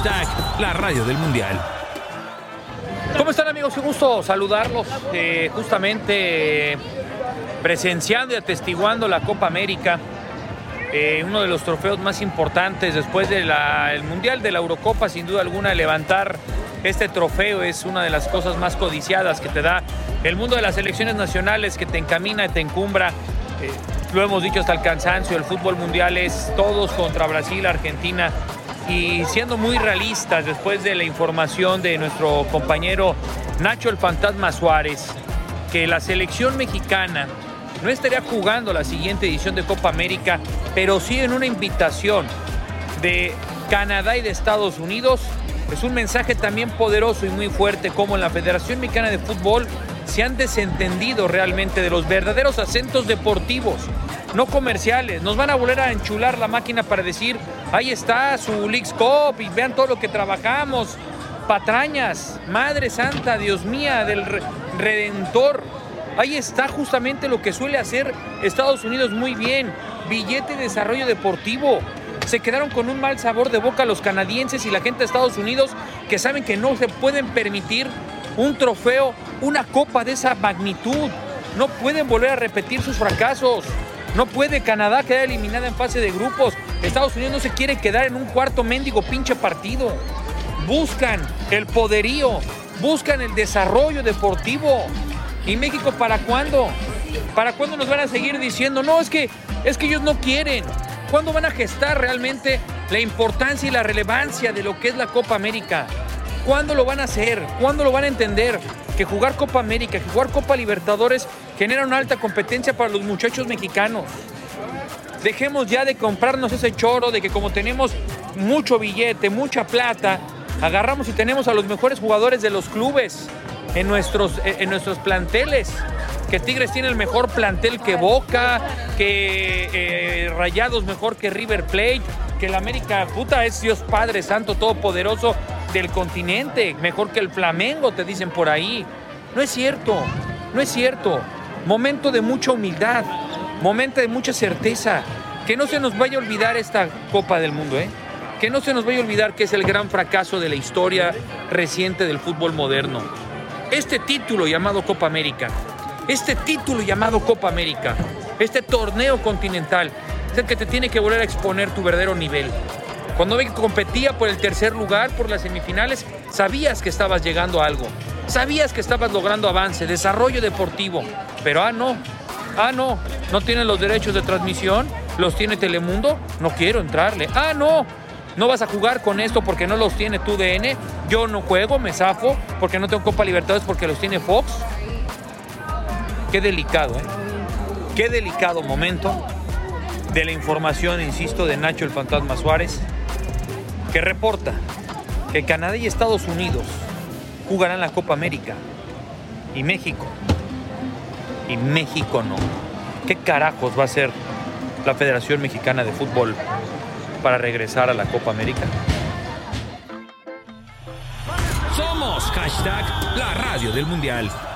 Hashtag la radio del Mundial. ¿Cómo están, amigos? Qué gusto saludarlos. Justamente presenciando y atestiguando la Copa América, uno de los trofeos más importantes después del Mundial, de la Eurocopa, sin duda alguna. Levantar este trofeo es una de las cosas más codiciadas que te da el mundo de las selecciones nacionales, que te encamina y te encumbra. Lo hemos dicho hasta el cansancio, el fútbol mundial es todos contra Brasil, Argentina. Y siendo muy realistas, después de la información de nuestro compañero Nacho el Fantasma Suárez, que la selección mexicana no estaría jugando la siguiente edición de Copa América, pero sí en una invitación de Canadá y de Estados Unidos, es un mensaje también poderoso y muy fuerte, como en la Federación Mexicana de Fútbol se han desentendido realmente de los verdaderos acentos deportivos, no comerciales. Nos van a volver a enchular la máquina para decir, ahí está su Leagues Cup y vean todo lo que trabajamos. Patrañas, Madre Santa, Dios mía, del Redentor. Ahí está justamente lo que suele hacer Estados Unidos muy bien. Billete de desarrollo deportivo. Se quedaron con un mal sabor de boca los canadienses y la gente de Estados Unidos, que saben que no se pueden permitir un trofeo, una copa de esa magnitud. No pueden volver a repetir sus fracasos. No puede Canadá quedar eliminada en fase de grupos. Estados Unidos no se quiere quedar en un cuarto mendigo pinche partido. Buscan el poderío, buscan el desarrollo deportivo. ¿Y México para cuándo? ¿Para cuándo nos van a seguir diciendo? No, es que ellos no quieren. ¿Cuándo van a gestar realmente la importancia y la relevancia de lo que es la Copa América? ¿Cuándo lo van a hacer? ¿Cuándo lo van a entender? Que jugar Copa América, que jugar Copa Libertadores genera una alta competencia para los muchachos mexicanos. Dejemos ya de comprarnos ese choro de que como tenemos mucho billete, mucha plata, agarramos y tenemos a los mejores jugadores de los clubes en nuestros planteles. Que Tigres tiene el mejor plantel que Boca, que Rayados mejor que River Plate, que el América, puta, es Dios Padre Santo Todopoderoso del continente, mejor que el Flamengo, te dicen por ahí. No es cierto, no es cierto. Momento de mucha humildad, momento de mucha certeza. Que no se nos vaya a olvidar esta Copa del Mundo, que no se nos vaya a olvidar que es el gran fracaso de la historia reciente del fútbol moderno. Este título llamado Copa América, este torneo continental, es el que te tiene que volver a exponer tu verdadero nivel. Cuando México competía por el tercer lugar, por las semifinales, sabías que estabas llegando a algo. Sabías que estabas logrando avance, desarrollo deportivo. Pero no tienen los derechos de transmisión, los tiene Telemundo, no quiero entrarle. No vas a jugar con esto porque no los tiene TUDN, yo no juego, me zafo, porque no tengo Copa Libertadores porque los tiene Fox. Qué delicado, Qué delicado momento de la información, insisto, de Nacho el Fantasma Suárez, que reporta que Canadá y Estados Unidos jugarán la Copa América y México no. ¿Qué carajos va a hacer la Federación Mexicana de Fútbol para regresar a la Copa América? Somos hashtag la radio del Mundial.